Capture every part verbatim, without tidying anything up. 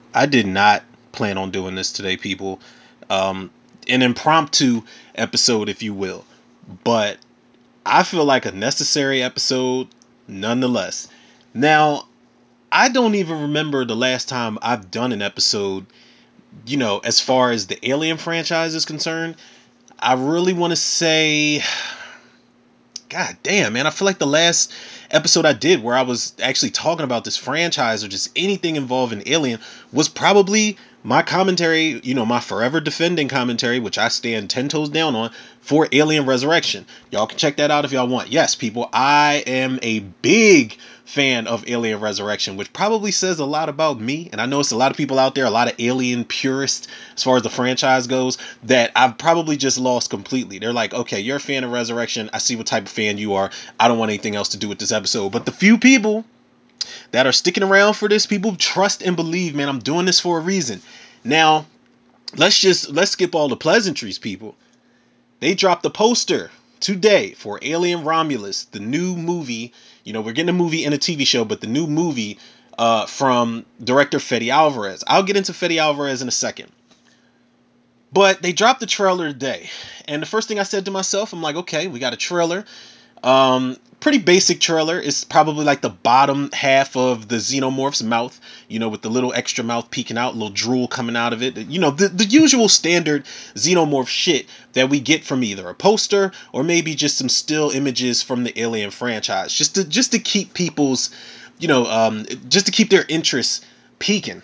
I did not plan on doing this today, people. Um, an impromptu episode, if you will, but I feel like a necessary episode nonetheless. Now, I don't even remember the last time I've done an episode, you know, as far as the Alien franchise is concerned. I really want to say, God damn, man, I feel like the last episode I did where I was actually talking about this franchise or just anything involving Alien was probably my commentary, you know, my forever defending commentary, which I stand ten toes down on for Alien Resurrection. Y'all can check that out if y'all want. Yes, people, I am a big fan of Alien Resurrection, which probably says a lot about me. And I know it's a lot of people out there, a lot of Alien purists as far as the franchise goes, that I've probably just lost completely. They're like, okay, you're a fan of Resurrection. I see what type of fan you are. I don't want anything else to do with this episode. But the few people that are sticking around for this, people trust and believe, man, I'm doing this for a reason. Now, let's just let's skip all the pleasantries, people. They dropped the poster today for Alien Romulus, the new movie. You know, we're getting a movie and a T V show, but the new movie uh, from director Fede Alvarez. I'll get into Fede Alvarez in a second. But they dropped the trailer today. And the first thing I said to myself, I'm like, okay, we got a trailer. Um, pretty basic trailer. It's probably like the bottom half of the xenomorph's mouth, you know, with the little extra mouth peeking out, little drool coming out of it. You know, the, the usual standard xenomorph shit that we get from either a poster or maybe just some still images from the Alien franchise, just to just to keep people's, you know, um, just to keep their interest peaking.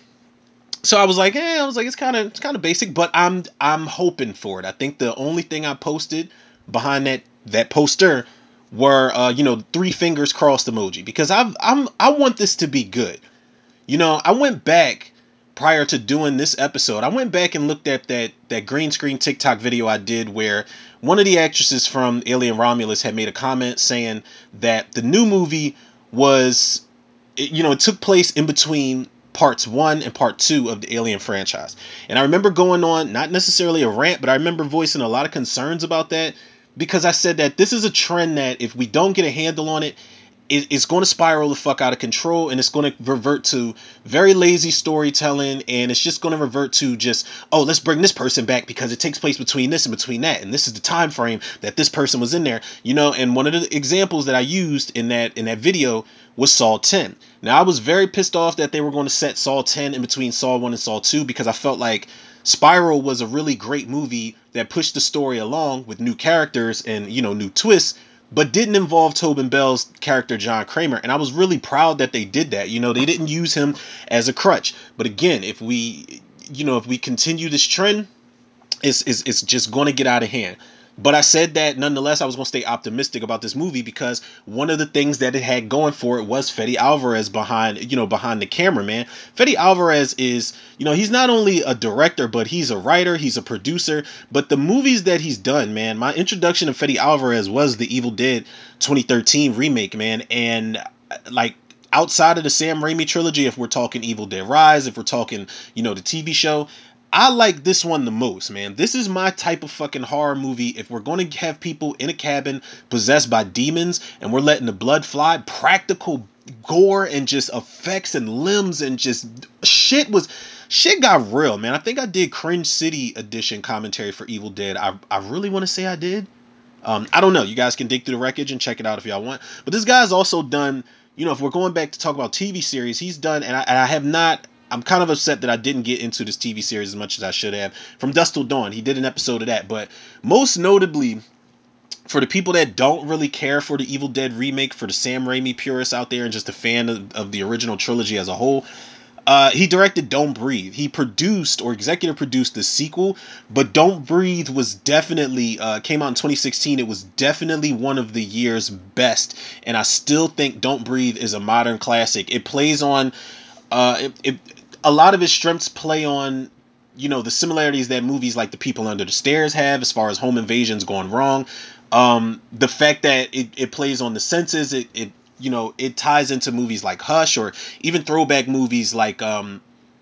So I was like, eh, I was like, it's kind of it's kind of basic, but I'm I'm hoping for it. I think the only thing I posted behind that that poster were uh, you know, three fingers crossed emoji, because I've I'm I want this to be good. You know, I went back prior to doing this episode. I went back and looked at that that green screen TikTok video I did where one of the actresses from Alien Romulus had made a comment saying that the new movie was, you know, it took place in between parts one and part two of the Alien franchise. And I remember going on, not necessarily a rant, but I remember voicing a lot of concerns about that, because I said that this is a trend that if we don't get a handle on it, it, it's going to spiral the fuck out of control, and it's going to revert to very lazy storytelling, and it's just going to revert to just, oh, let's bring this person back because it takes place between this and between that, and this is the time frame that this person was in there, you know. And one of the examples that I used in that in that video was Saw ten. Now, I was very pissed off that they were going to set Saw ten in between Saw one and Saw two, because I felt like Spiral was a really great movie that pushed the story along with new characters and, you know, new twists, but didn't involve Tobin Bell's character John Kramer. And I was really proud that they did that. You know, they didn't use him as a crutch. But again, if we, you know, if we continue this trend, it's it's, it's just going to get out of hand. But I said that nonetheless, I was going to stay optimistic about this movie, because one of the things that it had going for it was Fede Alvarez behind, you know, behind the camera, man. Fede Alvarez is, you know, he's not only a director, but he's a writer, he's a producer. But the movies that he's done, man, my introduction to Fede Alvarez was the Evil Dead twenty thirteen remake, man. And like, outside of the Sam Raimi trilogy, if we're talking Evil Dead Rise, if we're talking, you know, the T V show, I like this one the most, man. This is my type of fucking horror movie. If we're going to have people in a cabin possessed by demons and we're letting the blood fly, practical gore and just effects and limbs and just shit was shit got real, man. I think I did Cringe City edition commentary for Evil Dead. I I really want to say I did. Um, I don't know. You guys can dig through the wreckage and check it out if y'all want. But this guy's also done, you know, if we're going back to talk about T V series, he's done, and I, and I have not, I'm kind of upset that I didn't get into this T V series as much as I should have. From Dusk Till Dawn, he did an episode of that. But most notably, for the people that don't really care for the Evil Dead remake, for the Sam Raimi purists out there and just a fan of, of the original trilogy as a whole, uh, he directed Don't Breathe. He produced or executive produced the sequel, but Don't Breathe was definitely uh, came out in twenty sixteen. It was definitely one of the year's best, and I still think Don't Breathe is a modern classic. It plays on uh, it, it a lot of its strengths play on, you know, the similarities that movies like The People Under the Stairs have as far as home invasions going wrong. Um, the fact that it, it plays on the senses, it, it you know, it ties into movies like Hush, or even throwback movies like um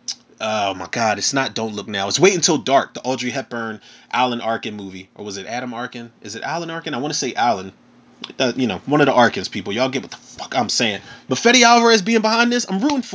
oh my god, it's not Don't Look Now. It's Wait Until Dark, the Audrey Hepburn, Alan Arkin movie. Or was it Adam Arkin? Is it Alan Arkin? I want to say Alan. Uh, you know, one of the Arkins people. Y'all get what the fuck I'm saying. But Fede Alvarez being behind this, I'm rooting for it.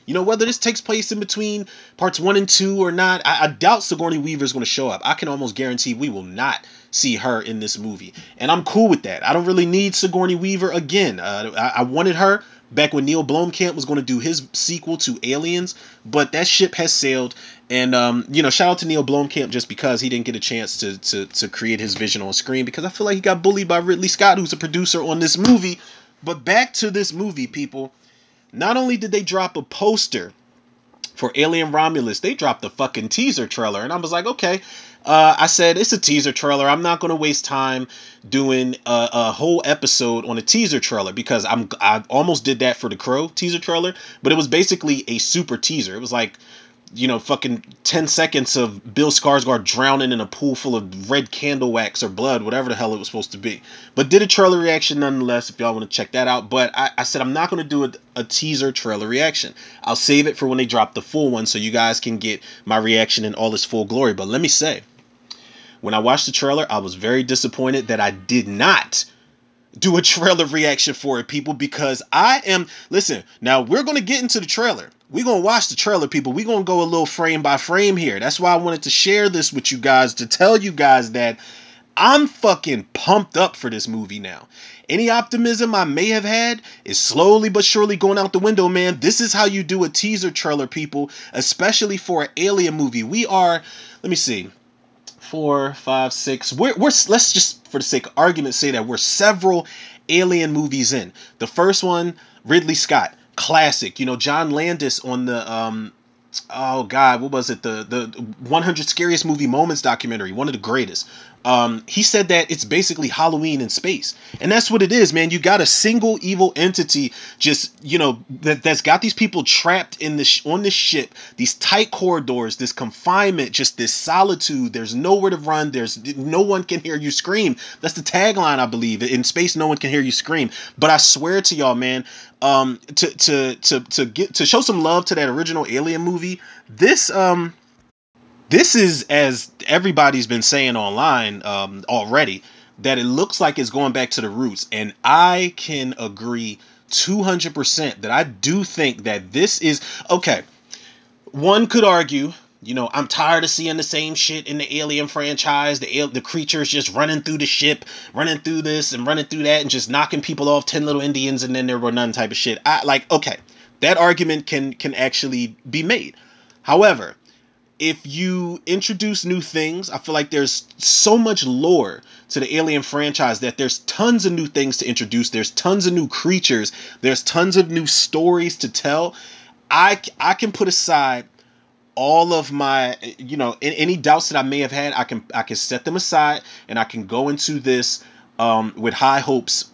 You know, whether this takes place in between parts one and two or not, I, I doubt Sigourney Weaver is going to show up. I can almost guarantee we will not see her in this movie. And I'm cool with that. I don't really need Sigourney Weaver again. Uh, I, I wanted her back when Neil Blomkamp was going to do his sequel to Aliens, but that ship has sailed. And, um, you know, shout out to Neil Blomkamp just because he didn't get a chance to, to, to create his vision on screen, because I feel like he got bullied by Ridley Scott, who's a producer on this movie. But back to this movie, people. Not only did they drop a poster for Alien Romulus, they dropped the fucking teaser trailer. And I was like, okay. Uh, I said, it's a teaser trailer. I'm not going to waste time doing a, a whole episode on a teaser trailer, because I'm I almost did that for the Crow teaser trailer, but it was basically a super teaser. It was like, you know, fucking ten seconds of Bill Skarsgård drowning in a pool full of red candle wax or blood, whatever the hell it was supposed to be. But did a trailer reaction nonetheless, if y'all want to check that out. But I, I said I'm not going to do a, a teaser trailer reaction. I'll save it for when they drop the full one so you guys can get my reaction in all its full glory. But let me say, when I watched the trailer, I was very disappointed that I did not do a trailer reaction for it, people, because I am, listen, now we're going to get into the trailer. We're going to watch the trailer, people. We're going to go a little frame by frame here. That's why I wanted to share this with you guys, to tell you guys that I'm fucking pumped up for this movie now. Any optimism I may have had is slowly but surely going out the window, man. This is how you do a teaser trailer, people, especially for an Alien movie. We are, let me see, four, five, six. We're, we're let's just, for the sake of argument, say that we're several Alien movies in. The first one, Ridley Scott, classic. You know, John Landis on the um, oh god, what was it? The the one hundred Scariest Movie Moments documentary, one of the greatest. Um, he said that it's basically Halloween in space, and that's what it is, man. You got a single evil entity, just, you know, that that's got these people trapped in this on this ship, these tight corridors, this confinement, just this solitude. There's nowhere to run. There's no one can hear you scream. That's the tagline, I believe. In space, no one can hear you scream. But I swear to y'all, man, um, to to to to get to show some love to that original Alien movie. This um this is, as everybody's been saying online um, already, that it looks like it's going back to the roots. And I can agree two hundred percent that I do think that this is okay. One could argue, you know, I'm tired of seeing the same shit in the Alien franchise. The al- the creatures just running through the ship, running through this and running through that, and just knocking people off. Ten little Indians, and then there were none type of shit. I like, okay, that argument can can actually be made. However, if you introduce new things, I feel like there's so much lore to the Alien franchise that there's tons of new things to introduce. There's tons of new creatures. There's tons of new stories to tell. I I can put aside all of my, you know, any doubts that I may have had. I can I can set them aside, and I can go into this um, with high hopes,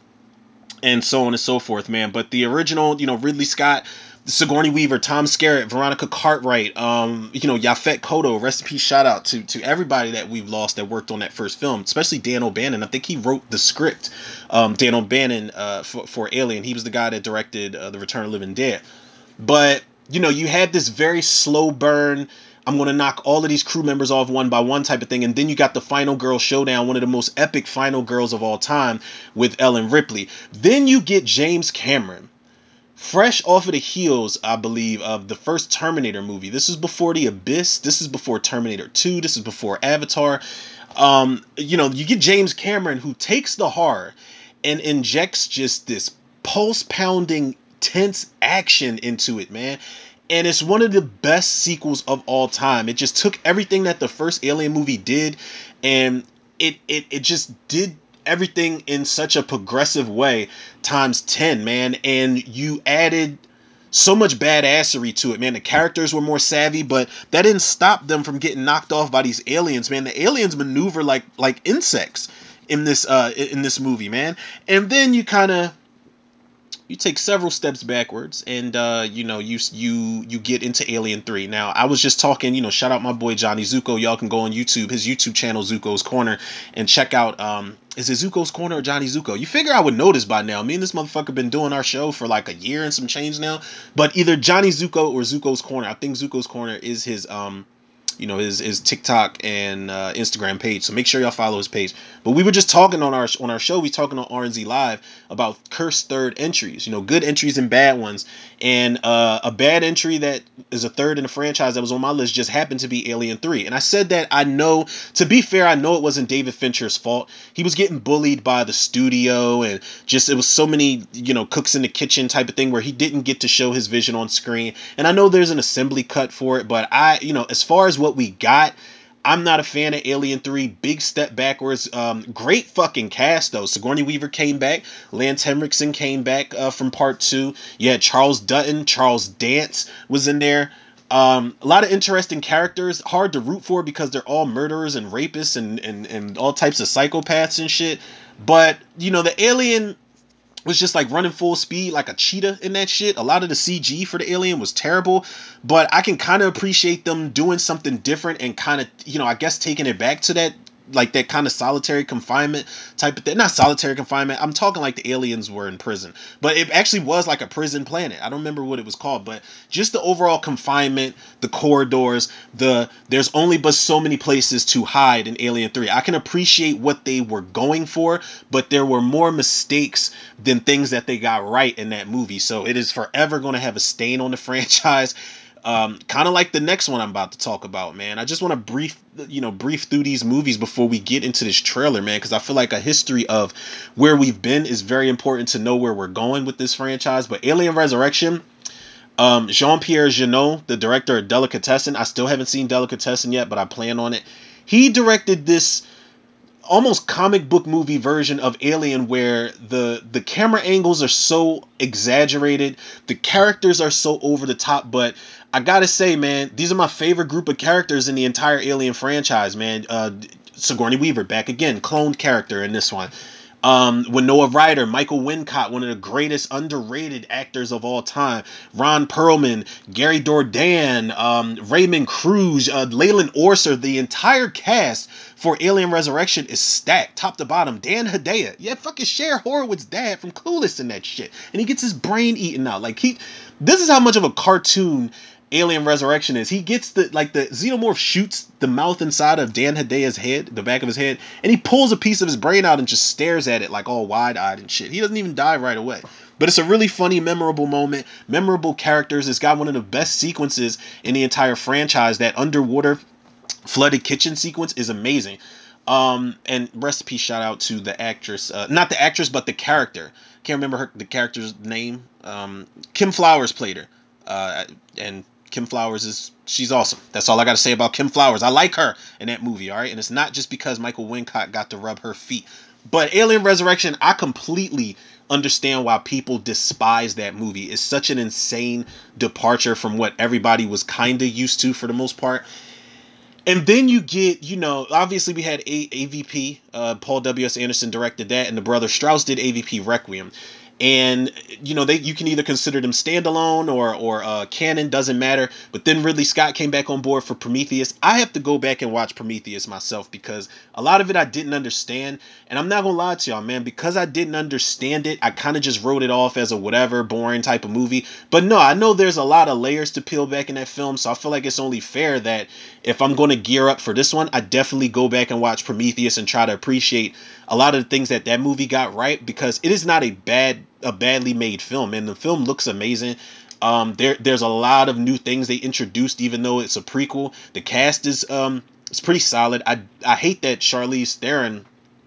and so on and so forth, man. But the original, you know, Ridley Scott, Sigourney Weaver, Tom Skerritt, Veronica Cartwright, um, you know, Yaphet Kotto, rest in peace, shout out to to everybody that we've lost that worked on that first film, especially Dan O'Bannon. I think he wrote the script. Um, Dan O'Bannon uh, for, for Alien. He was the guy that directed uh, The Return of the Living Dead. But, you know, you had this very slow burn, I'm going to knock all of these crew members off one by one type of thing. And then you got the final girl showdown, one of the most epic final girls of all time, with Ellen Ripley. Then you get James Cameron, fresh off of the heels, I believe, of the first Terminator movie. This is before The Abyss. This is before Terminator two. This is before Avatar. Um, you know, you get James Cameron, who takes the horror and injects just this pulse pounding, tense action into it, man. And it's one of the best sequels of all time. It just took everything that the first Alien movie did, and it it, it just did everything in such a progressive way times ten, man. And you added so much badassery to it, man. The characters were more savvy, but that didn't stop them from getting knocked off by these aliens, man. The aliens maneuver like like insects in this uh in this movie, man. And then you kind of you take several steps backwards, and uh, you know, you you you get into Alien three. Now, I was just talking, you know, shout out my boy Johnny Zuko. Y'all can go on YouTube, his YouTube channel, Zuko's Corner, and check out, um, is it Zuko's Corner or Johnny Zuko? You figure I would know this by now. Me and this motherfucker been doing our show for like a year and some change now. But either Johnny Zuko or Zuko's Corner. I think Zuko's Corner is his um you know, his his TikTok and uh, Instagram page. So make sure y'all follow his page. But we were just talking on our on our show. We talking on R N Z Live about cursed third entries. You know, good entries and bad ones. And uh, a bad entry that is a third in the franchise that was on my list just happened to be Alien three. And I said that I know. To be fair, I know it wasn't David Fincher's fault. He was getting bullied by the studio, and just it was so many, you know, cooks in the kitchen type of thing where he didn't get to show his vision on screen. And I know there's an assembly cut for it, but I, you know, as far as what we got, I'm not a fan of Alien three. Big step backwards. Um, great fucking cast though. Sigourney Weaver came back. Lance Henriksen came back uh, from part two. You had Charles Dutton. Charles Dance was in there. Um, a lot of interesting characters. Hard to root for because they're all murderers and rapists and, and, and all types of psychopaths and shit. But, you know, the alien was just like running full speed like a cheetah in that shit. A lot of the C G for the alien was terrible, but I can kind of appreciate them doing something different and kind of, you know, I guess taking it back to that, like that kind of solitary confinement type of thing. Not solitary confinement. I'm talking like the aliens were in prison, but it actually was like a prison planet. I don't remember what it was called, but just the overall confinement, the corridors, the there's only but so many places to hide in Alien three. I can appreciate what they were going for, but there were more mistakes than things that they got right in that movie. So it is forever going to have a stain on the franchise. Um, kind of like the next one I'm about to talk about, man. I just want to brief, you know, brief through these movies before we get into this trailer, man, because I feel like a history of where we've been is very important to know where we're going with this franchise. But Alien Resurrection, um, Jean-Pierre Jeunet, the director of Delicatessen, I still haven't seen Delicatessen yet, but I plan on it. He directed this almost comic book movie version of Alien where the the camera angles are so exaggerated, the characters are so over the top, but I gotta say, man, these are my favorite group of characters in the entire Alien franchise, man. Uh, Sigourney Weaver back again, cloned character in this one. Um, Winona Ryder, Michael Wincott, one of the greatest underrated actors of all time. Ron Perlman, Gary Dourdan, um, Raymond Cruz, uh, Leyland Orser. The entire cast for Alien Resurrection is stacked, top to bottom. Dan Hedaya, yeah, fucking Cher Horowitz' dad from Clueless in that shit, and he gets his brain eaten out. Like he, this is how much of a cartoon Alien Resurrection is. He gets the like the xenomorph shoots the mouth inside of Dan Hedaya's head, the back of his head, and he pulls a piece of his brain out and just stares at it like all wide-eyed and shit. He doesn't even die right away. But it's a really funny, memorable moment, memorable characters. It's got one of the best sequences in the entire franchise. That underwater flooded kitchen sequence is amazing. Um, and recipe shout out to the actress, uh, not the actress, but the character. Can't remember her the character's name. Um, Kim Flowers played her, uh, and Kim Flowers is she's awesome. That's all I got to say about Kim Flowers. I like her in that movie, all right. And it's not just because Michael Wincott got to rub her feet, but Alien Resurrection, I completely understand why people despise that movie. It's such an insane departure from what everybody was kind of used to for the most part. And then you get, you know, obviously we had a- AVP, uh, Paul W S. Anderson directed that, and the brother Strauss did A V P Requiem. And you know they you can either consider them standalone or or uh, canon, doesn't matter. But then Ridley Scott came back on board for Prometheus. I have to go back and watch Prometheus myself because a lot of it I didn't understand, and I'm not gonna lie to y'all, man. Because I didn't understand it, I kind of just wrote it off as a whatever boring type of movie. But no, I know there's a lot of layers to peel back in that film, so I feel like it's only fair that if I'm going to gear up for this one, I definitely go back and watch Prometheus and try to appreciate a lot of the things that that movie got right, because it is not a bad a badly made film, and the film looks amazing. Um, there there's a lot of new things they introduced, even though it's a prequel. The cast is um it's pretty solid. I I hate that Charlize Theron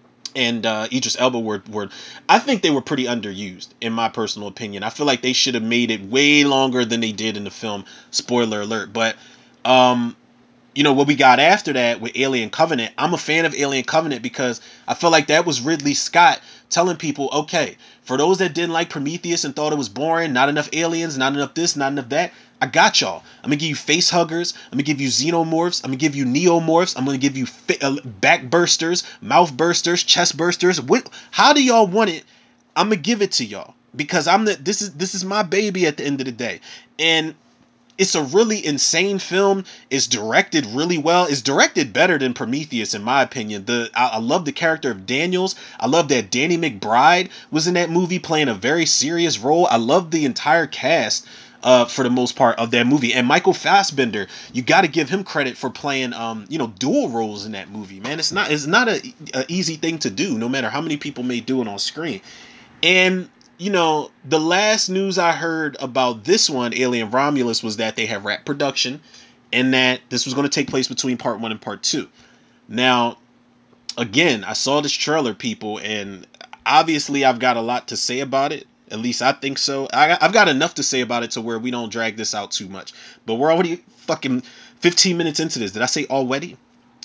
and uh, Idris Elba were, were, I think they were pretty underused, in my personal opinion. I feel like they should have made it way longer than they did in the film. Spoiler alert. But um, you know what we got after that with Alien Covenant. I'm a fan of Alien Covenant because I feel like that was Ridley Scott telling people, okay, for those that didn't like Prometheus and thought it was boring, not enough aliens, not enough this, not enough that, I got y'all. I'm gonna give you face huggers. I'm gonna give you xenomorphs. I'm gonna give you neomorphs. I'm gonna give you fi- uh, back bursters, mouth bursters, chest bursters. What? How do y'all want it? I'm gonna give it to y'all because I'm the. This is this is my baby at the end of the day, and it's a really insane film. It's directed really well. It's directed better than Prometheus, in my opinion. The I, I love the character of Daniels. I love that Danny McBride was in that movie playing a very serious role. I love the entire cast. uh, for the most part of that movie. And Michael Fassbender, you got to give him credit for playing, um, you know, dual roles in that movie. Man, it's not it's not a, a easy thing to do, no matter how many people may do it on screen. And you know, the last news I heard about this one, Alien Romulus, was that they have wrapped production, and that this was going to take place between part one and part two. Now, again, I saw this trailer, people, and obviously I've got a lot to say about it. At least I think so. I, I've got enough to say about it to where we don't drag this out too much. But we're already fucking fifteen minutes into this. Did I say already?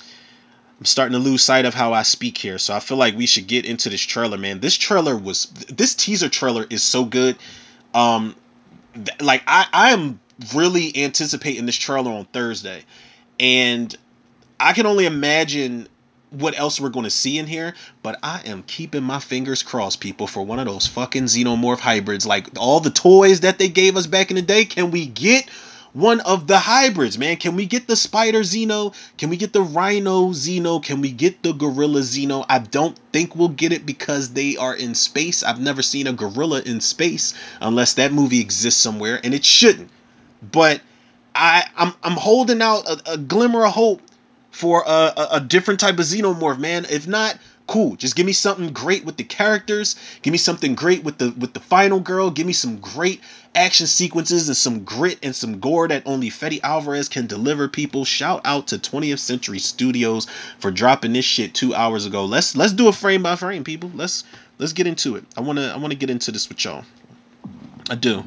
I'm starting to lose sight of how I speak here. So I feel like we should get into this trailer, man. This trailer was, this teaser trailer is so good. Um, th- like I, I am really anticipating this trailer on Thursday, and I can only imagine what else we're going to see in here, but I am keeping my fingers crossed, people, for one of those fucking xenomorph hybrids. Like all the toys that they gave us back in the day, can we get one of the hybrids, man? Can we get the spider Xeno? Can we get the rhino Xeno? Can we get the gorilla Xeno? I don't think we'll get it because they are in space. I've never seen a gorilla in space unless that movie exists somewhere, and it shouldn't. But I, I'm I'm holding out a, a glimmer of hope for a, a, a different type of xenomorph, man. If not, cool. Just give me something great with the characters. Give me something great with the with the final girl. Give me some great action sequences and some grit and some gore that only Fede Alvarez can deliver. People, shout out to twentieth Century Studios for dropping this shit two hours ago. Let's let's do a frame by frame, people. Let's let's get into it. I wanna I wanna get into this with y'all. I do.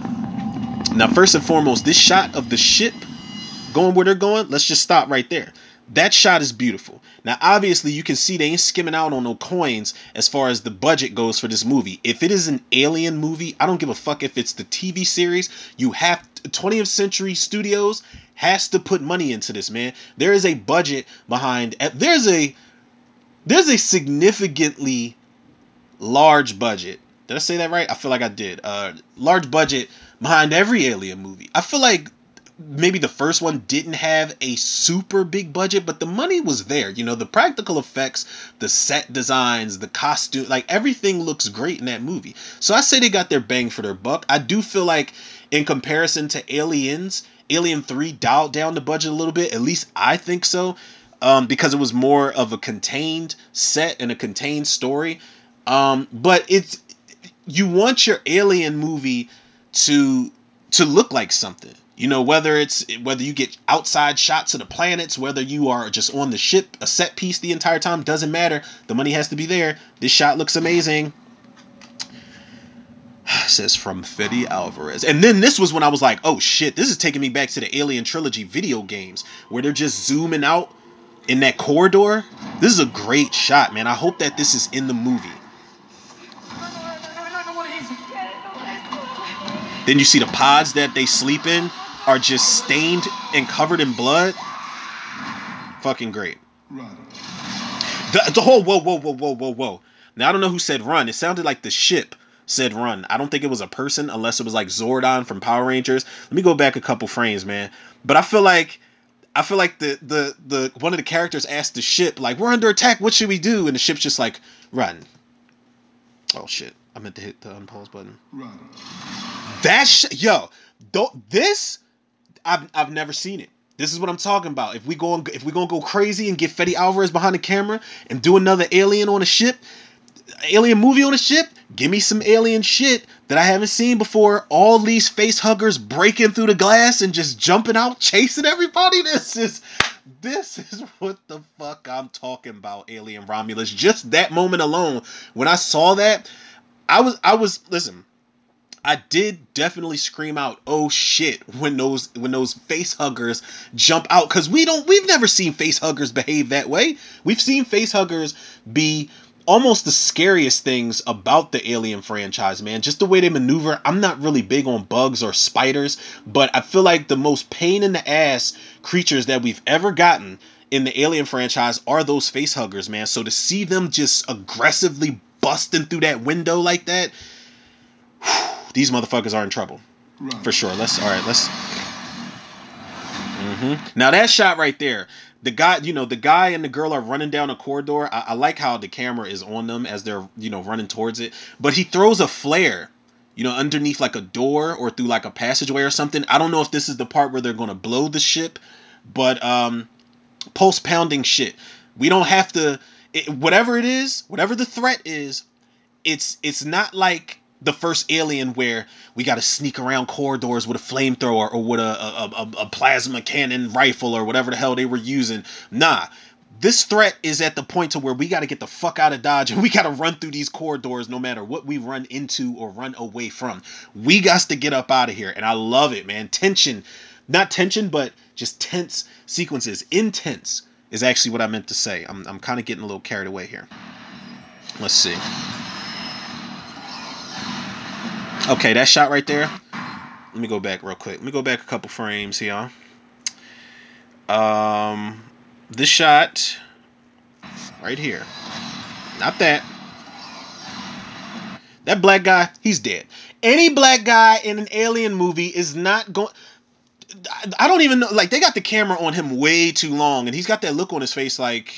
Now, first and foremost, this shot of the ship going where they're going, let's just stop right there. That shot is beautiful. Now, obviously, you can see they ain't skimming out on no coins as far as the budget goes for this movie. If it is an alien movie, I don't give a fuck if it's the T V series. You have twentieth Century Studios has to put money into this, man. There is a budget behind. There's a there's a significantly large budget. Did I say that right? I feel like I did. Uh, large budget behind every alien movie. I feel like maybe the first one didn't have a super big budget, but the money was there. You know, the practical effects, the set designs, the costume, like everything looks great in that movie. So I say they got their bang for their buck. I do feel like in comparison to Aliens, Alien three dialed down the budget a little bit. At least I think so. Um, because it was more of a contained set and a contained story. Um, but it's, you want your alien movie to to look like something. You know, whether it's whether you get outside shots of the planets, whether you are just on the ship, a set piece the entire time, doesn't matter. The money has to be there. This shot looks amazing. Says from Fede Alvarez. And then this was when I was like, oh shit, this is taking me back to the Alien Trilogy video games where they're just zooming out in that corridor. This is a great shot, man. I hope that this is in the movie. Then you see the pods that they sleep in are just stained and covered in blood. Fucking great. The, the whole whoa, whoa, whoa, whoa, whoa, whoa. Now, I don't know who said run. It sounded like the ship said run. I don't think it was a person unless it was like Zordon from Power Rangers. Let me go back a couple frames, man. But I feel like I feel like the the the one of the characters asked the ship, like, we're under attack, what should we do? And the ship's just like, run. Oh shit. I meant to hit the unpause button. Run. That sh- yo, don't this I've I've never seen it. This is what I'm talking about. If we go and, if we gonna go crazy and get Fede Alvarez behind the camera and do another alien on a ship, alien movie on a ship, give me some alien shit that I haven't seen before. All these face huggers breaking through the glass and just jumping out, chasing everybody. This is this is what the fuck I'm talking about, Alien Romulus. Just that moment alone, when I saw that, I was I was listen. I did definitely scream out, "Oh shit!" when those when those face huggers jump out, because we don't we've never seen face huggers behave that way. We've seen face huggers be almost the scariest things about the Alien franchise, man. Just the way they maneuver. I'm not really big on bugs or spiders, but I feel like the most pain in the ass creatures that we've ever gotten in the Alien franchise are those face huggers, man. So to see them just aggressively busting through that window like that, these motherfuckers are in trouble. Right. For sure. Let's all right. Let's. Mm-hmm. Now that shot right there, the guy, you know, the guy and the girl are running down a corridor. I, I like how the camera is on them as they're, you know, running towards it. But he throws a flare you know, underneath like a door or through like a passageway or something. I don't know if this is the part where they're gonna blow the ship, but um, pulse pounding shit. We don't have to. It, whatever it is, whatever the threat is, it's it's not like the first Alien where we got to sneak around corridors with a flamethrower or with a a, a a plasma cannon rifle or whatever the hell they were using. Nah, this threat is at the point to where we got to get the fuck out of Dodge and we got to run through these corridors no matter what we run into or run away from. We got to get up out of here, and I love it, man. Tension, not tension, but just tense sequences. Intense is actually what I meant to say. I'm I'm kind of getting a little carried away here. Let's see. Okay, that shot right there. Let me go back real quick. Let me go back a couple frames here. Um, this shot right here. Not that. That black guy, he's dead. Any black guy in an alien movie is not going. I don't even know. Like, they got the camera on him way too long, and he's got that look on his face like,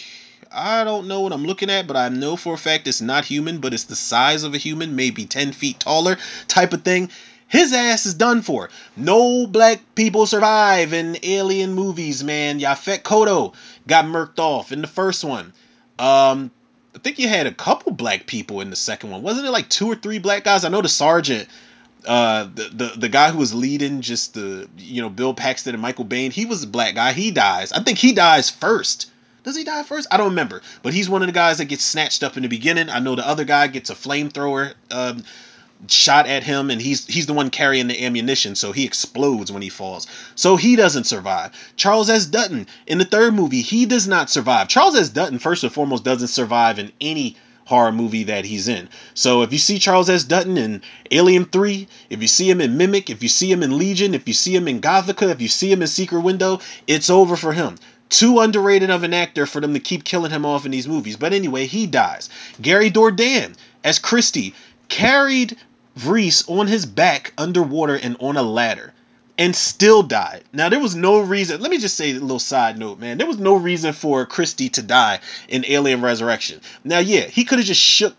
I don't know what I'm looking at, but I know for a fact it's not human, but it's the size of a human, maybe ten feet taller type of thing. His ass is done for. No black people survive in alien movies, man. Yaphet Kotto got murked off in the first one. Um, I think you had a couple black people in the second one. Wasn't it like two or three black guys? I know the sergeant, uh, the, the the guy who was leading just the, you know, Bill Paxton and Michael Biehn, he was a black guy. He dies. I think he dies first. Does he die first? I don't remember. But he's one of the guys that gets snatched up in the beginning. I know the other guy gets a flamethrower um, shot at him, and he's he's the one carrying the ammunition, so he explodes when he falls. So he doesn't survive. Charles S. Dutton in the third movie, he does not survive. Charles S. Dutton, first and foremost, doesn't survive in any horror movie that he's in. So if you see Charles S. Dutton in Alien three, if you see him in Mimic, if you see him in Legion, if you see him in Gothica, if you see him in Secret Window, it's over for him. Too underrated of an actor for them to keep killing him off in these movies. But anyway, he dies. Gary Dourdan as Christie carried Vreese on his back underwater and on a ladder and still died. Now, there was no reason. Let me just say a little side note, man. There was no reason for Christie to die in Alien Resurrection. Now, yeah, he could have just shook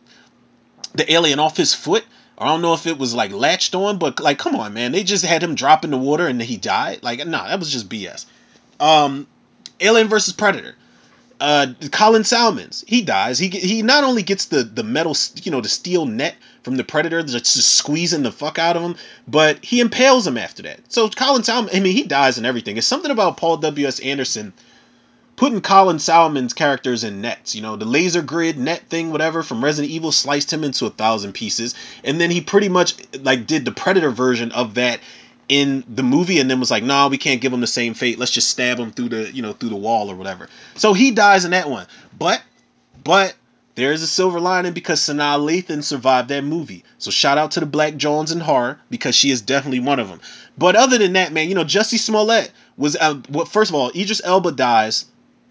the alien off his foot. I don't know if it was like latched on, but like, come on, man. They just had him drop in the water and he died. Like, nah, that was just B S. Um, Alien versus Predator. Uh, Colin Salmons, he dies. He he not only gets the the metal, you know, the steel net from the Predator that's just squeezing the fuck out of him, but he impales him after that. So Colin Salmon, I mean, he dies and everything. It's something about Paul W S. Anderson putting Colin Salmon's characters in nets. You know, the laser grid net thing, whatever, from Resident Evil sliced him into a thousand pieces, and then he pretty much like did the Predator version of that in the movie, and then was like, nah, we can't give him the same fate. Let's just stab him through the, you know, through the wall or whatever. So he dies in that one. But, but there's a silver lining because Sanaa Lathan survived that movie. So shout out to the Black Jones in horror because she is definitely one of them. But other than that, man, you know, Jussie Smollett was, uh, well, first of all, Idris Elba dies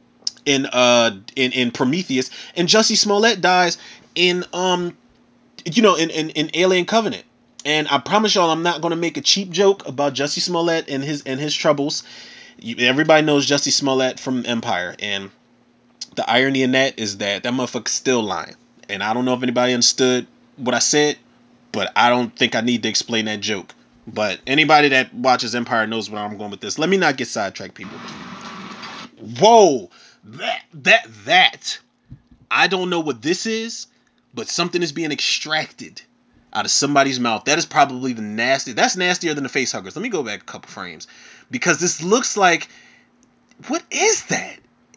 in uh in in Prometheus, and Jussie Smollett dies in um you know in in, in Alien Covenant. And I promise y'all, I'm not gonna make a cheap joke about Jussie Smollett and his and his troubles. You, everybody knows Jussie Smollett from Empire, and the irony in that is that that motherfucker's still lying. And I don't know if anybody understood what I said, but I don't think I need to explain that joke. But anybody that watches Empire knows where I'm going with this. Let me not get sidetracked, people. Whoa, that that that I don't know what this is, but something is being extracted out of somebody's mouth. That is probably the nasty. That's nastier than the face huggers. Let me go back a couple frames because this looks like, what is that?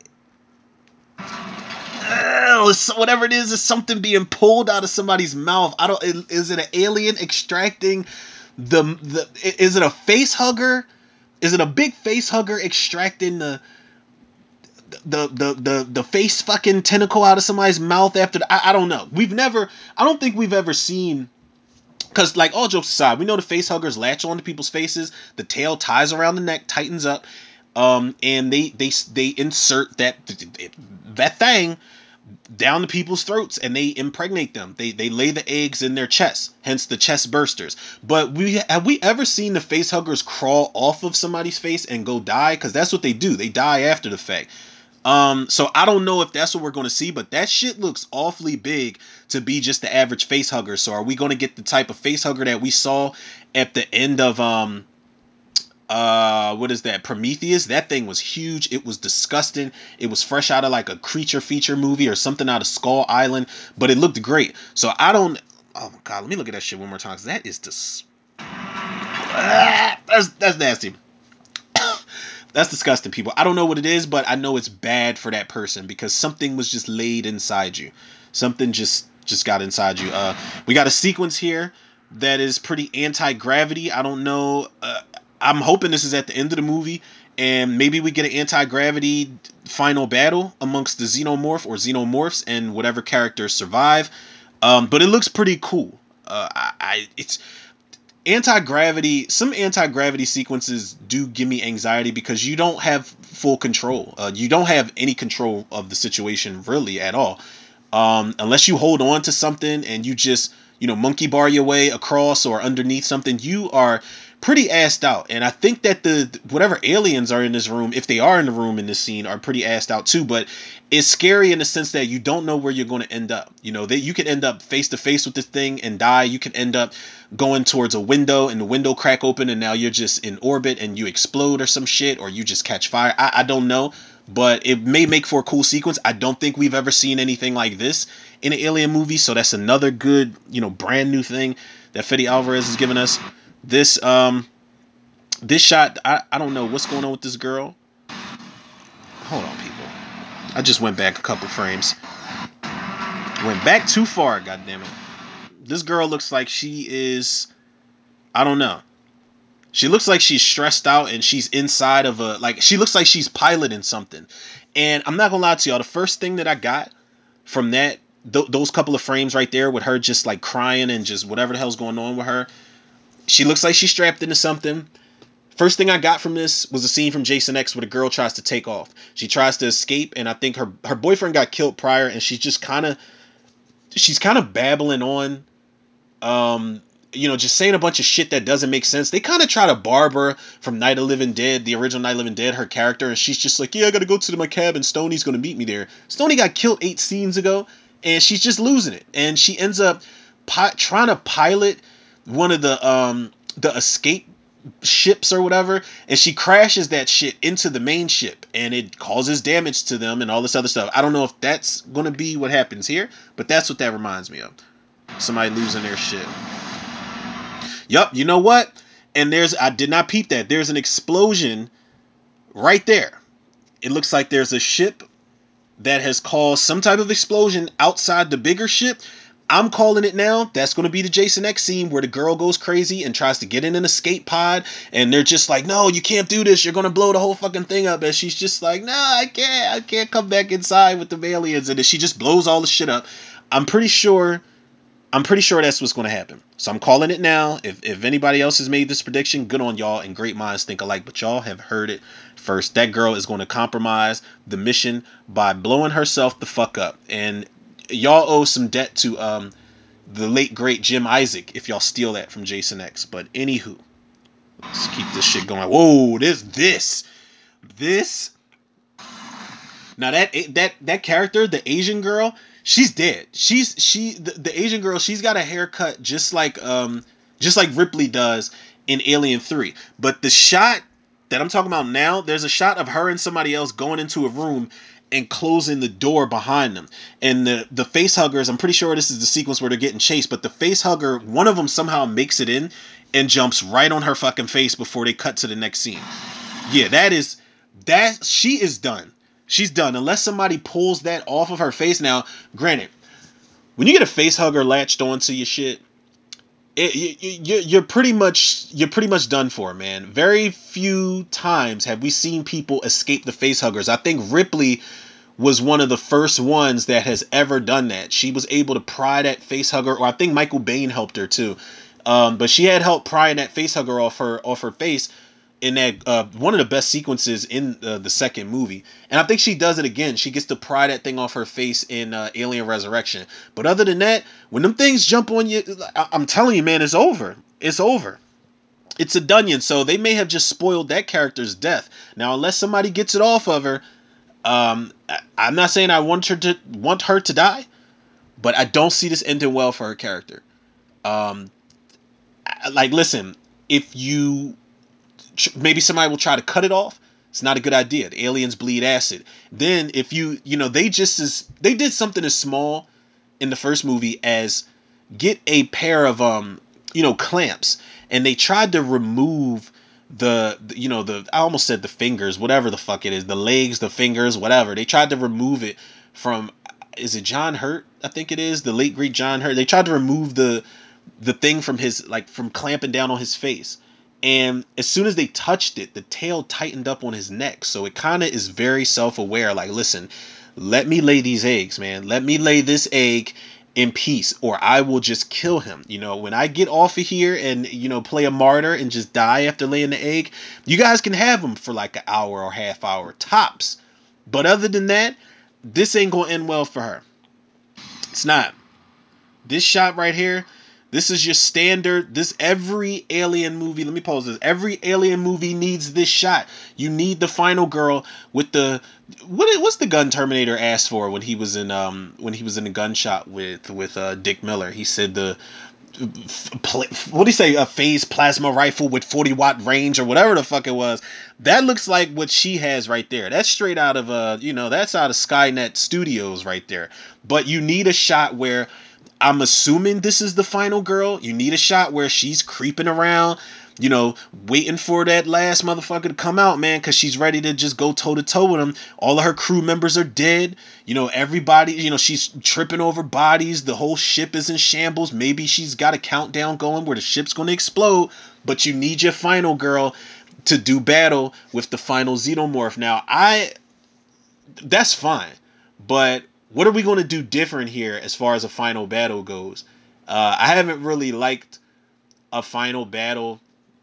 Oh, whatever it is, is something being pulled out of somebody's mouth. I don't. Is it an alien extracting the the? Is it a face hugger? Is it a big face hugger extracting the the the the the face fucking tentacle out of somebody's mouth after the, I, I don't know. We've never I don't think we've ever seen, because like, all jokes aside, we know the face huggers latch onto people's faces, the tail ties around the neck, tightens up, um and they they they insert that that thing down the people's throats and they impregnate them. They they lay the eggs in their chest, hence the chest bursters. But we have we ever seen the face huggers crawl off of somebody's face and go die? Because that's what they do. They die after the fact. Um, so I don't know if that's what we're going to see, but that shit looks awfully big to be just the average face hugger. So are we going to get the type of face hugger that we saw at the end of um uh what is that, Prometheus? That thing was huge. It was disgusting. It was fresh out of like a creature feature movie or something out of Skull Island, but it looked great. So I don't. Oh my god, let me look at that shit one more time, because that is dis- ah, that's that's nasty. That's disgusting, people. I don't know what it is, but I know it's bad for that person because something was just laid inside you. Something just just got inside you. Uh, we got a sequence here that is pretty anti-gravity. I don't know. Uh, I'm hoping this is at the end of the movie, and maybe we get an anti-gravity final battle amongst the xenomorph or xenomorphs and whatever characters survive. Um, but it looks pretty cool. Uh, I, I it's anti-gravity some anti-gravity sequences do give me anxiety because you don't have full control. Uh, you don't have any control of the situation really at all, um, unless you hold on to something and you just, you know, monkey bar your way across or underneath something. You are pretty assed out, and I think that the whatever aliens are in this room, if they are in the room in this scene, are pretty assed out too. But it's scary in the sense that you don't know where you're going to end up. You know, that you could end up face to face with this thing and die. You could end up going towards a window and the window crack open and now you're just in orbit and you explode or some shit, or you just catch fire. I, I don't know, but it may make for a cool sequence. I don't think we've ever seen anything like this in an alien movie, so that's another good, you know, brand new thing that Fede Alvarez has given us. This um this shot, I, I don't know what's going on with this girl. Hold on, people. I just went back a couple frames. Went back too far, god damn it. This girl looks like she is, I don't know. She looks like she's stressed out and she's inside of a, like, she looks like she's piloting something. And I'm not gonna lie to y'all, the first thing that I got from that, th- those couple of frames right there with her just like crying and just whatever the hell's going on with her, she looks like she's strapped into something. First thing I got from this was a scene from Jason X where the girl tries to take off. She tries to escape, and I think her her boyfriend got killed prior, and she's just kind of she's kind of babbling on, um, you know, just saying a bunch of shit that doesn't make sense. They kind of try to barb her from Night of the Living Dead, the original Night of the Living Dead, her character, and she's just like, yeah, I gotta go to my cabin. Stoney's gonna meet me there. Stoney got killed eight scenes ago, and she's just losing it, and she ends up pi- trying to pilot one of the um the escape ships or whatever, and she crashes that shit into the main ship and it causes damage to them and all this other stuff. I don't know if that's gonna be what happens here, but that's what that reminds me of. Somebody losing their shit. Yup, you know what? And there's, I did not peep that. There's an explosion right there. It looks like there's a ship that has caused some type of explosion outside the bigger ship. I'm calling it now. That's going to be the Jason X scene where the girl goes crazy and tries to get in an escape pod. And they're just like, no, you can't do this. You're going to blow the whole fucking thing up. And she's just like, no, I can't. I can't come back inside with the aliens. And then she just blows all the shit up. I'm pretty sure I'm pretty sure that's what's going to happen. So I'm calling it now. If if anybody else has made this prediction, good on y'all, and great minds think alike. But y'all have heard it first. That girl is going to compromise the mission by blowing herself the fuck up. And y'all owe some debt to um the late great Jim Isaac if y'all steal that from Jason X. But anywho, let's keep this shit going. Whoa, this this this now that that that character, the Asian girl, she's dead. She's she the, the Asian girl. She's got a haircut just like um just like Ripley does in Alien three. But the shot that I'm talking about now, there's a shot of her and somebody else going into a room and closing the door behind them. And the the face huggers, I'm pretty sure this is the sequence where they're getting chased. But the face hugger, one of them somehow makes it in and jumps right on her fucking face before they cut to the next scene. Yeah, that is that she is done. She's done unless somebody pulls that off of her face. Now, granted, when you get a face hugger latched onto your shit, it, you, you, you're pretty much you're pretty much done for, man. Very few times have we seen people escape the face huggers. I think Ripley was one of the first ones that has ever done that. She was able to pry that face hugger, or I think Michael Bain helped her too. Um, but she had help prying that face hugger off her off her face in that uh, one of the best sequences in uh, the second movie. And I think she does it again. She gets to pry that thing off her face in uh, Alien Resurrection. But other than that, when them things jump on you, I- I'm telling you, man, it's over. It's over. It's a Dunyan. So they may have just spoiled that character's death. Now, unless somebody gets it off of her, Um, I, I'm not saying I want her to want her to die, but I don't see this ending well for her character. Um, like, listen, if you maybe somebody will try to cut it off. It's not a good idea. The aliens bleed acid. Then if you you know they just as they did something as small in the first movie as get a pair of um you know clamps, and they tried to remove the, the you know the I almost said the fingers, whatever the fuck it is, the legs, the fingers, whatever. They tried to remove it from, is it John Hurt? I think it is the late great John Hurt. They tried to remove the the thing from his, like, from clamping down on his face. And as soon as they touched it, the tail tightened up on his neck. So it kind of is very self-aware. Like, listen, let me lay these eggs, man. Let me lay this egg in peace, or I will just kill him. You know, when I get off of here and, you know, play a martyr and just die after laying the egg, you guys can have him for like an hour or half hour tops. But other than that, this ain't gonna end well for her. It's not. This shot right here, this is your standard. This every alien movie. Let me pause this. Every alien movie needs this shot. You need the final girl with the what? What's the gun Terminator asked for when he was in um when he was in the gunshot with with uh, Dick Miller? He said the what do you say, a phase plasma rifle with forty watt range or whatever the fuck it was. That looks like what she has right there. That's straight out of uh you know that's out of Skynet Studios right there. But you need a shot where, I'm assuming this is the final girl. You need a shot where she's creeping around, you know, waiting for that last motherfucker to come out, man, because she's ready to just go toe to toe with him. All of her crew members are dead. You know, everybody, you know, she's tripping over bodies. The whole ship is in shambles. Maybe she's got a countdown going where the ship's going to explode, but you need your final girl to do battle with the final xenomorph. Now, I that's fine. But what are we going to do different here as far as a final battle goes? Uh, I haven't really liked a final battle.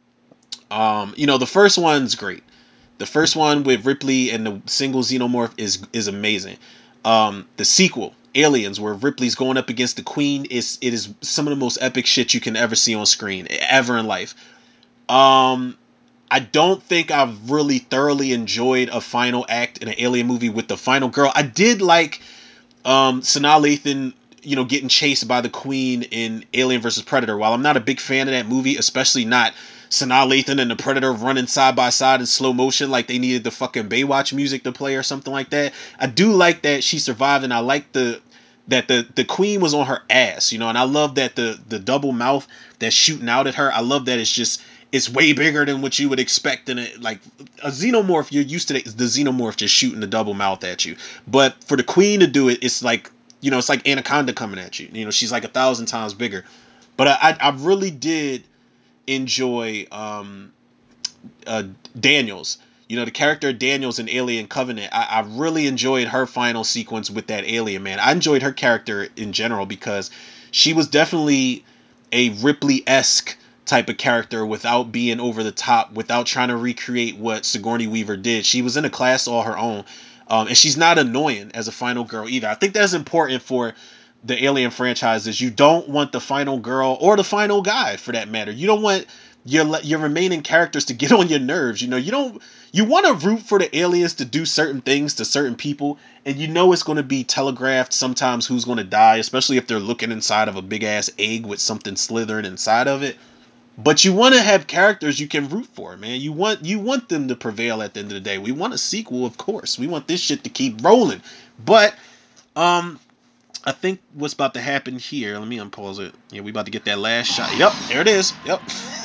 Um, you know, the first one's great. The first one with Ripley and the single xenomorph is is amazing. Um, the sequel, Aliens, where Ripley's going up against the Queen, is it is some of the most epic shit you can ever see on screen ever in life. Um, I don't think I've really thoroughly enjoyed a final act in an alien movie with the final girl. I did like um, Sanaa Lathan, you know, getting chased by the Queen in Alien versus Predator. While I'm not a big fan of that movie, especially not Sanaa Lathan and the Predator running side by side in slow motion like they needed the fucking Baywatch music to play or something like that, I do like that she survived, and I like the that the the Queen was on her ass, you know, and I love that the the double mouth that's shooting out at her. I love that it's just it's way bigger than what you would expect in it. Like a xenomorph, you're used to the, the xenomorph just shooting the double mouth at you. But for the Queen to do it, it's like, you know, it's like Anaconda coming at you. You know, she's like a thousand times bigger. But I, I, I really did enjoy um, uh, Daniels. You know, the character Daniels in Alien Covenant. I, I really enjoyed her final sequence with that alien, man. I enjoyed her character in general because she was definitely a Ripley esque type of character without being over the top, without trying to recreate what Sigourney Weaver did. She was in a class all her own. Um, and she's not annoying as a final girl either. I think that's important for the Alien franchises. You don't want the final girl or the final guy, for that matter. You don't want your your remaining characters to get on your nerves. You know, you don't you want to root for the aliens to do certain things to certain people, and you know it's going to be telegraphed sometimes who's going to die, especially if they're looking inside of a big ass egg with something slithering inside of it. But you want to have characters you can root for, man. You want you want them to prevail at the end of the day. We want a sequel, of course. We want this shit to keep rolling. But um I think what's about to happen here, let me unpause it. Yeah, we about to get that last shot. Yep, there it is. Yep.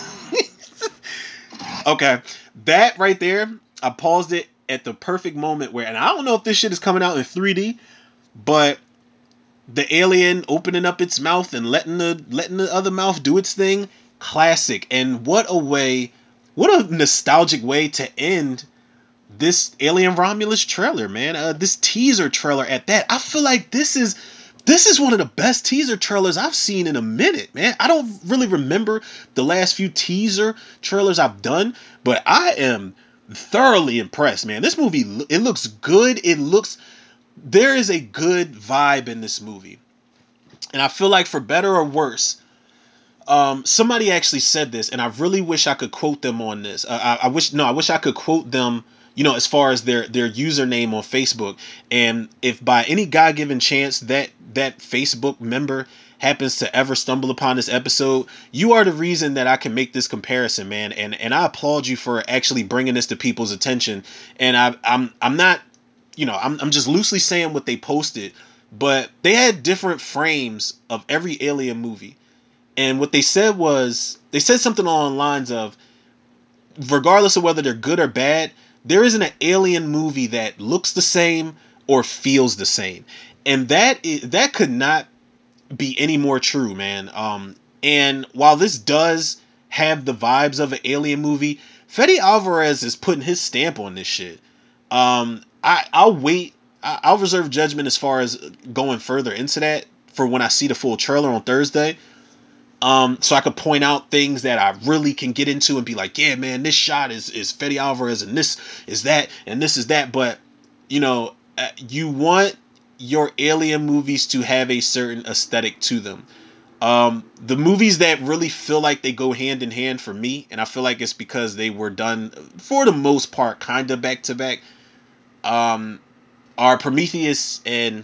Okay. That right there, I paused it at the perfect moment where, and I don't know if this shit is coming out in three D, but the alien opening up its mouth and letting the letting the other mouth do its thing, classic. And what a way, what a nostalgic way to end this Alien Romulus trailer, man. Uh, this teaser trailer at that. I feel like this is this is one of the best teaser trailers I've seen in a minute, man. I don't really remember the last few teaser trailers I've done, but I am thoroughly impressed, man. This movie, it looks good. It looks there is a good vibe in this movie. And I feel like for better or worse, um, somebody actually said this, and I really wish I could quote them on this. Uh, I, I wish no, I wish I could quote them, you know, as far as their their username on Facebook. And if by any god given chance that that Facebook member happens to ever stumble upon this episode, you are the reason that I can make this comparison, man. And and I applaud you for actually bringing this to people's attention. And I I'm I'm not, you know, I'm I'm just loosely saying what they posted, but they had different frames of every Alien movie. And what they said was, they said something along the lines of, regardless of whether they're good or bad, there isn't an Alien movie that looks the same or feels the same. And that is, that could not be any more true, man. Um, and while this does have the vibes of an Alien movie, Fede Alvarez is putting his stamp on this shit. Um, I I'll wait. I, I'll reserve judgment as far as going further into that for when I see the full trailer on Thursday. Um, so I could point out things that I really can get into and be like, yeah, man, this shot is is Fede Alvarez, and this is that, and this is that. But you know, uh, you want your Alien movies to have a certain aesthetic to them. Um, the movies that really feel like they go hand in hand for me, and I feel like it's because they were done for the most part kind of back to back, um, are Prometheus and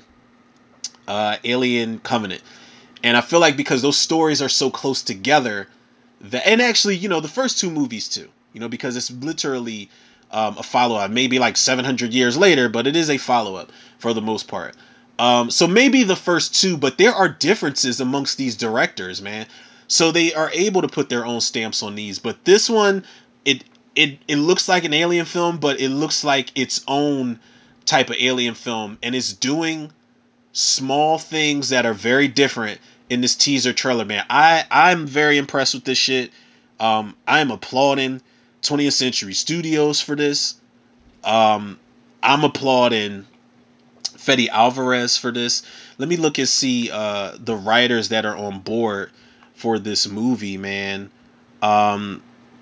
uh, Alien Covenant. And I feel like because those stories are so close together, that, and actually, you know, the first two movies too, you know, because it's literally um, a follow up, maybe like seven hundred years later, but it is a follow up for the most part. Um, so maybe the first two, but there are differences amongst these directors, man. So they are able to put their own stamps on these. But this one, it it it looks like an Alien film, but it looks like its own type of Alien film, and it's doing small things that are very different in this teaser trailer, man. I I'm very impressed with this shit. Um, I am applauding twentieth Century Studios for this. Um, I'm applauding Fede Alvarez for this. Let me look and see uh, the writers that are on board for this movie, man. Um,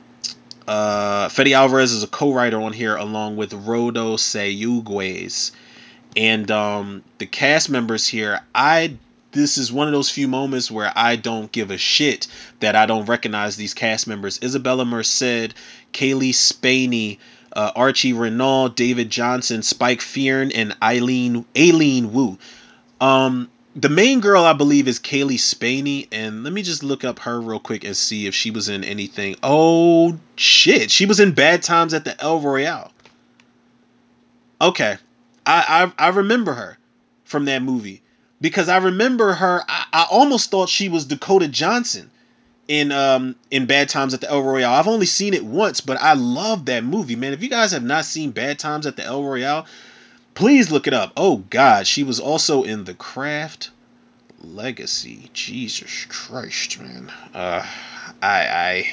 uh, Fede Alvarez is a co-writer on here along with Rodo Sayugues. And um, the cast members here, I this is one of those few moments where I don't give a shit that I don't recognize these cast members. Isabella Merced, Kaylee Spaney, uh, Archie Renault, David Johnson, Spike Fearn, and Eileen Aileen Wu. Um, the main girl, I believe, is Kaylee Spaney, and let me just look up her real quick and see if she was in anything. Oh shit, she was in Bad Times at the El Royale. Okay, I I, I remember her from that movie because I remember her. I, I almost thought she was Dakota Johnson in um in Bad Times at the El Royale. I've only seen it once, but I love that movie, man. If you guys have not seen Bad Times at the El Royale, please look it up. Oh God, she was also in The Craft Legacy. Jesus Christ, man. Uh, I I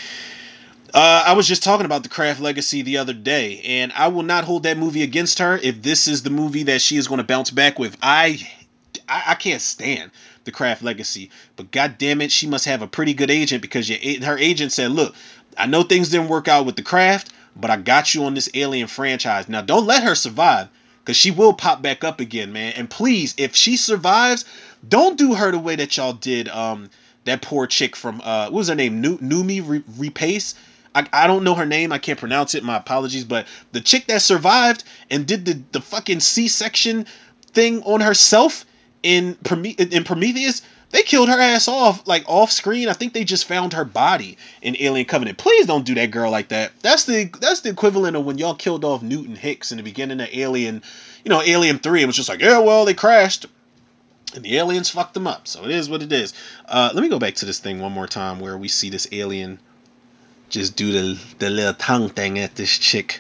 Uh, I was just talking about The Craft Legacy the other day, and I will not hold that movie against her if this is the movie that she is going to bounce back with. I, I, I can't stand The Craft Legacy, but god damn it, she must have a pretty good agent because your, her agent said, look, I know things didn't work out with The Craft, but I got you on this Alien franchise. Now, don't let her survive, because she will pop back up again, man. And please, if she survives, don't do her the way that y'all did um that poor chick from, uh, what was her name? Nu- Numi Repace? I, I don't know her name. I can't pronounce it. My apologies. But the chick that survived and did the, the fucking C-section thing on herself in, Prome- in Prometheus, they killed her ass off, like off screen. I think they just found her body in Alien Covenant. Please don't do that girl like that. That's the that's the equivalent of when y'all killed off Newton Hicks in the beginning of Alien, you know, Alien three. It was just like, yeah, well, they crashed. And the aliens fucked them up. So it is what it is. Uh, let me go back to this thing one more time where we see this alien just do the the little tongue thing at this chick.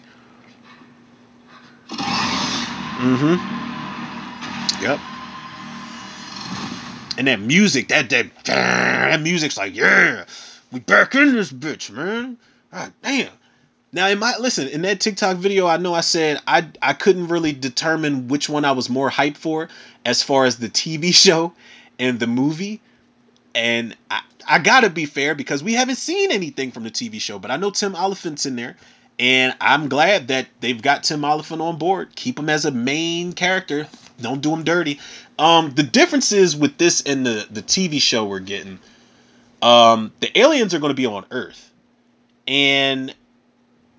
Mm-hmm. Yep. And that music, that that that music's like, yeah, we back in this bitch, man. God damn. Now, in my listen, in that TikTok video, I know I said I I couldn't really determine which one I was more hyped for, as far as the T V show and the movie. And I, I gotta be fair because we haven't seen anything from the T V show, but I know Tim Oliphant's in there, and I'm glad that they've got Tim Oliphant on board. Keep him as a main character. Don't do him dirty. Um, the differences with this and the the T V show we're getting, um, the aliens are going to be on Earth, and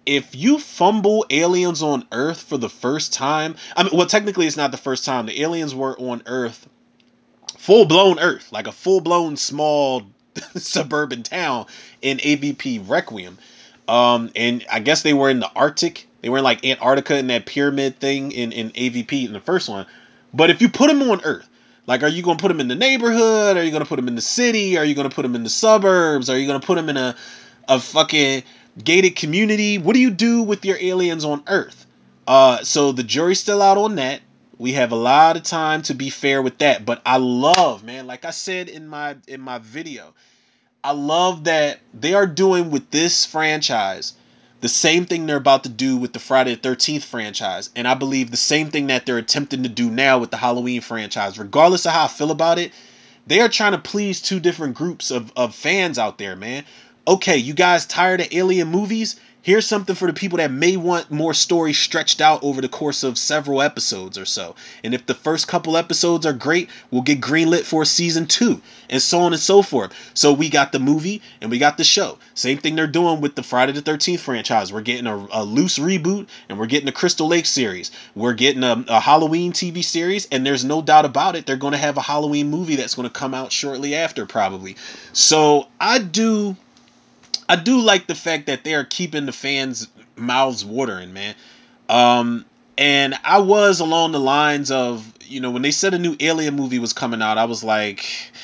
if you fumble aliens on Earth for the first time, I mean, well, technically it's not the first time. The aliens were on Earth, full blown Earth, like a full blown small suburban town in A V P Requiem. Um, and I guess they were in the Arctic. They were in like Antarctica in that pyramid thing in, in A V P in the first one. But if you put them on Earth, like, are you going to put them in the neighborhood? Are you going to put them in the city? Are you going to put them in the suburbs? Are you going to put them in a, a fucking gated community? What do you do with your aliens on Earth? Uh, so the jury's still out on that. We have a lot of time to be fair with that. But I love, man, like I said in my in my video, I love that they are doing with this franchise the same thing they're about to do with the Friday the thirteenth franchise. And I believe the same thing that they're attempting to do now with the Halloween franchise. Regardless of how I feel about it, they are trying to please two different groups of, of fans out there, man. Okay, you guys tired of alien movies? Here's something for the people that may want more stories stretched out over the course of several episodes or so. And if the first couple episodes are great, we'll get greenlit for season two, and so on and so forth. So we got the movie and we got the show. Same thing they're doing with the Friday the thirteenth franchise. We're getting a, a loose reboot, and we're getting a Crystal Lake series. We're getting a, a Halloween T V series, and there's no doubt about it, they're going to have a Halloween movie that's going to come out shortly after, probably. So I do I do like the fact that they are keeping the fans' mouths watering, man. Um, and I was along the lines of, you know, when they said a new Alien movie was coming out, I was like,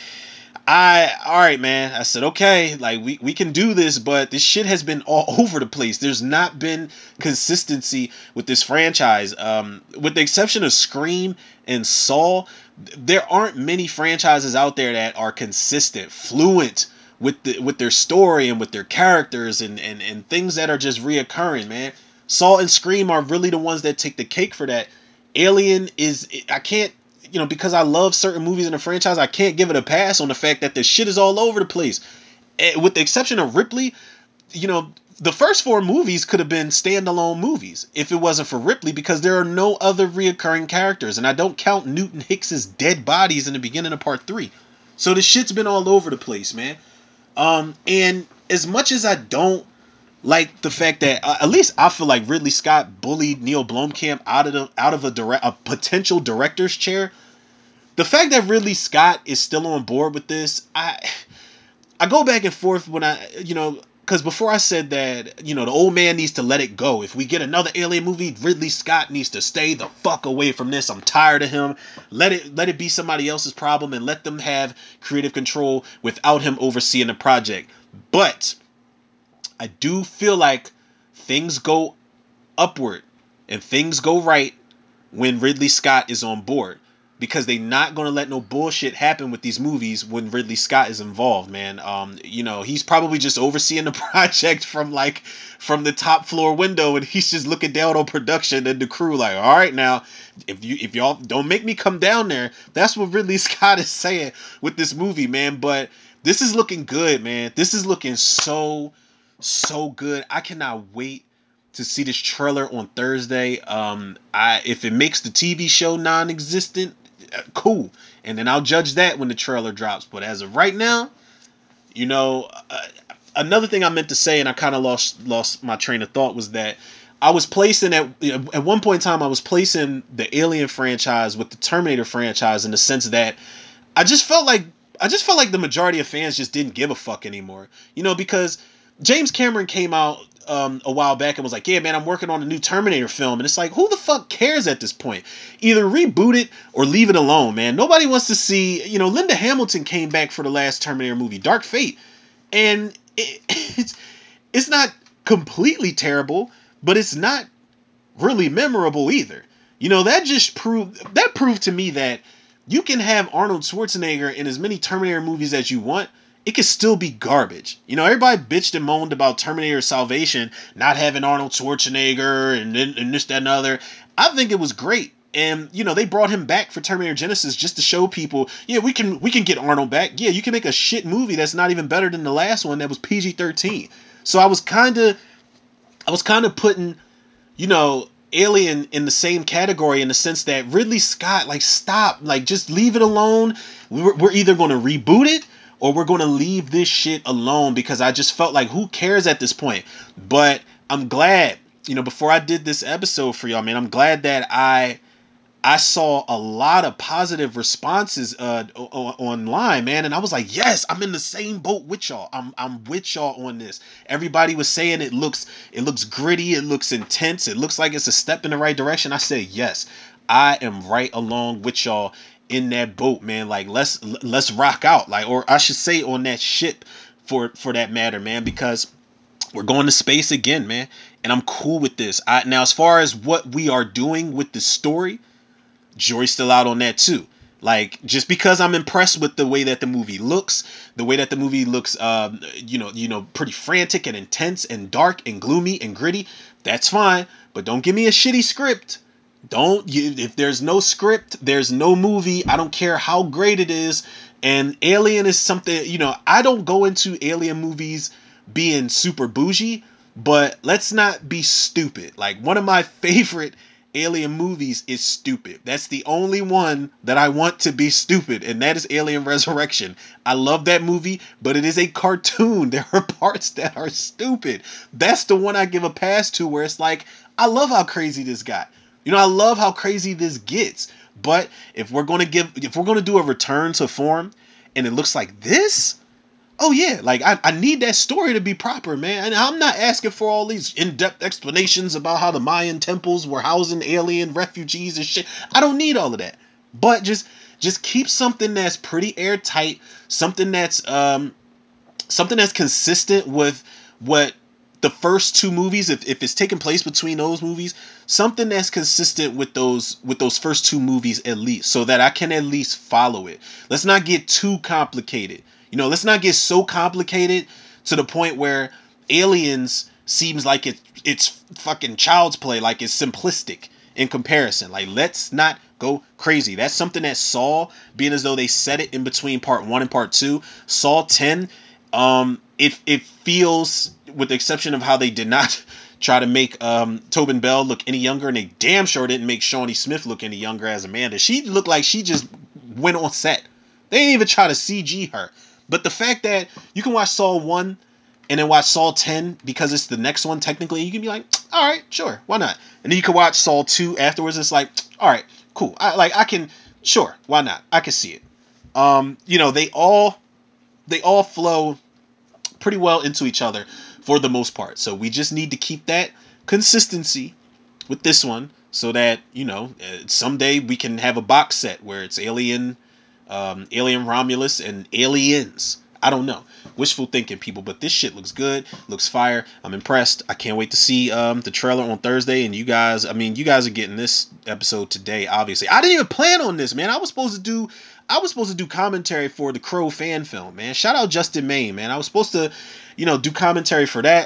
I, all right, man. I said, okay, like we, we can do this, but this shit has been all over the place. There's not been consistency with this franchise. Um, with the exception of Scream and Saw, there aren't many franchises out there that are consistent, fluent with the with their story and with their characters and, and, and things that are just reoccurring, man. Saw and Scream are really the ones that take the cake for that. Alien is, I can't, you know, because I love certain movies in the franchise, I can't give it a pass on the fact that the shit is all over the place. And with the exception of Ripley, you know, the first four movies could have been standalone movies if it wasn't for Ripley, because there are no other reoccurring characters, and I don't count Newton Hicks's dead bodies in the beginning of part three. So the shit's been all over the place, man. Um, and as much as I don't like the fact that uh, at least I feel like Ridley Scott bullied Neil Blomkamp out of the, out of a direct a potential director's chair. The fact that Ridley Scott is still on board with this, I I go back and forth when I, you know, because before I said that, you know, the old man needs to let it go. If we get another Alien movie, Ridley Scott needs to stay the fuck away from this. I'm tired of him. Let it let it be somebody else's problem and let them have creative control without him overseeing the project. But I do feel like things go upward and things go right when Ridley Scott is on board, because they not gonna let no bullshit happen with these movies when Ridley Scott is involved, man. Um, you know, he's probably just overseeing the project from like from the top floor window, and he's just looking down on production and the crew like, all right, now if you if y'all don't make me come down there, that's what Ridley Scott is saying with this movie, man. But this is looking good, man. This is looking so so good. I cannot wait to see this trailer on Thursday. Um, I if it makes the T V show non-existent, uh, cool, and then I'll judge that when the trailer drops. But as of right now, you know, uh, another thing I meant to say, and I kind of lost lost my train of thought, was that I was placing at at one point in time I was placing the Alien franchise with the Terminator franchise in the sense that I just felt like I just felt like the majority of fans just didn't give a fuck anymore. You know, because James Cameron came out um, a while back and was like, "Yeah, man, I'm working on a new Terminator film," and it's like, who the fuck cares at this point? Either reboot it or leave it alone, man. Nobody wants to see. You know, Linda Hamilton came back for the last Terminator movie, Dark Fate, and it, it's it's not completely terrible, but it's not really memorable either. You know, that just proved that proved to me that you can have Arnold Schwarzenegger in as many Terminator movies as you want. It could still be garbage. You know, everybody bitched and moaned about Terminator Salvation not having Arnold Schwarzenegger and, and this, that, and other. I think it was great. And, you know, they brought him back for Terminator Genesis just to show people, yeah, we can we can get Arnold back. Yeah, you can make a shit movie that's not even better than the last one that was P G thirteen. So I was kind of I was kind of putting, you know, Alien in the same category in the sense that Ridley Scott, like, stop, like, just leave it alone. We're, we're either going to reboot it or we're going to leave this shit alone, because I just felt like, who cares at this point? But I'm glad, you know, before I did this episode for y'all, man, I'm glad that I I saw a lot of positive responses uh o- o- online, man, and I was like, yes, I'm in the same boat with y'all. I'm I'm with y'all on this. Everybody was saying it looks it looks gritty, it looks intense, it looks like it's a step in the right direction. I said, yes, I am right along with y'all in that boat, man. Like let's let's rock out, like, or I should say on that ship for for that matter, man, because we're going to space again, man, and I'm cool with this. I now as far as what we are doing with the story, jury's still out on that too. Like just because I'm impressed with the way that the movie looks, the way that the movie looks, um, you know, you know, pretty frantic and intense and dark and gloomy and gritty, that's fine. But don't give me a shitty script. Don't you, if there's no script, there's no movie. I don't care how great it is. And Alien is something, you know, I don't go into Alien movies being super bougie, but let's not be stupid. Like one of my favorite Alien movies is stupid. That's the only one that I want to be stupid, and that is Alien Resurrection. I love that movie, but it is a cartoon. There are parts that are stupid. That's the one I give a pass to where it's like, I love how crazy this got. You know, I love how crazy this gets. But if we're gonna give if we're gonna do a return to form and it looks like this, oh yeah, like I, I need that story to be proper, man. And I'm not asking for all these in-depth explanations about how the Mayan temples were housing alien refugees and shit. I don't need all of that. But just just keep something that's pretty airtight, something that's um something that's consistent with what the first two movies, if, if it's taking place between those movies, something that's consistent with those with those first two movies at least, so that I can at least follow it. Let's not get too complicated. You know, let's not get so complicated to the point where Aliens seems like it it's fucking child's play, like it's simplistic in comparison. Like let's not go crazy. That's something that Saw, being as though they set it in between part one and part two, Saw ten, um, it it feels, with the exception of how they did not try to make um Tobin Bell look any younger, and they damn sure didn't make Shawnee Smith look any younger as Amanda. She looked like she just went on set. They didn't even try to C G her. But the fact that you can watch Saw one and then watch Saw ten because it's the next one technically, you can be like, all right, sure, why not? And then you can watch Saw two afterwards. It's like, all right, cool. I like I can, sure, why not? I can see it. Um, you know, they all they all flow pretty well into each other for the most part. So we just need to keep that consistency with this one, so that, you know, uh, someday we can have a box set where it's Alien, um, Alien Romulus, and Aliens. I don't know. Wishful thinking, people, but this shit looks good, looks fire. I'm impressed. I can't wait to see um, the trailer on Thursday. And you guys, I mean, you guys are getting this episode today, obviously. I didn't even plan on this, man. I was supposed to do, I was supposed to do commentary for the Crow fan film, man. Shout out Justin Main, man. I was supposed to, you know, do commentary for that.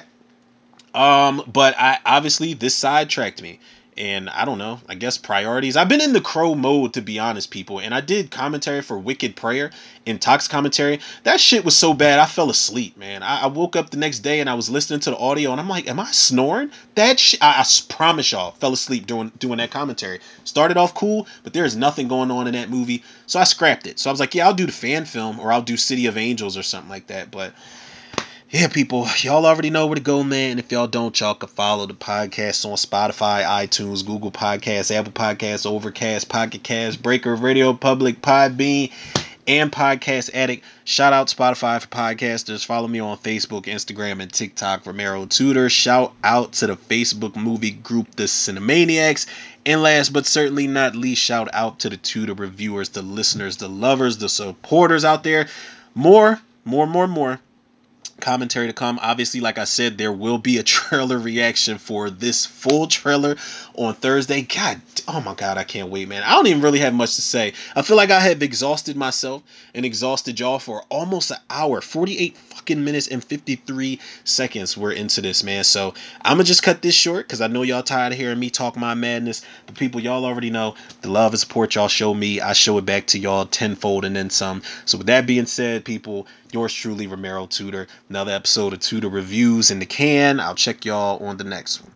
Um, but I obviously this sidetracked me. And I don't know, I guess priorities. I've been in the Crow mode, to be honest, people. And I did commentary for Wicked Prayer in Tox commentary. That shit was so bad, I fell asleep, man. I, I woke up the next day and I was listening to the audio and I'm like, am I snoring? That shit, I, I promise y'all, fell asleep doing doing that commentary. Started off cool, but there's nothing going on in that movie. So I scrapped it. So I was like, yeah, I'll do the fan film, or I'll do City of Angels or something like that. But yeah, people, y'all already know where to go, man. If y'all don't, y'all can follow the podcast on Spotify, iTunes, Google Podcasts, Apple Podcasts, Overcast, Pocket Cast, Breaker, Radio Public, Podbean, and Podcast Addict. Shout out Spotify for podcasters. Follow me on Facebook, Instagram, and TikTok, Romero Tutor. Shout out to the Facebook movie group, The Cinemaniacs. And last but certainly not least, shout out to the Tutor reviewers, the listeners, the lovers, the supporters out there. More, more, more, more commentary to come. Obviously, like I said, there will be a trailer reaction for this full trailer on Thursday. God, oh my God, I can't wait, man. I don't even really have much to say. I feel like I have exhausted myself and exhausted y'all for almost an hour. forty-eight fucking minutes and fifty-three seconds we're into this, man. So I'm gonna just cut this short because I know y'all tired of hearing me talk my madness. But people, y'all already know the love and support y'all show me, I show it back to y'all tenfold and then some. So with that being said, people, yours truly, Romero Tutor. Another episode of Tutor Reviews in the can. I'll check y'all on the next one.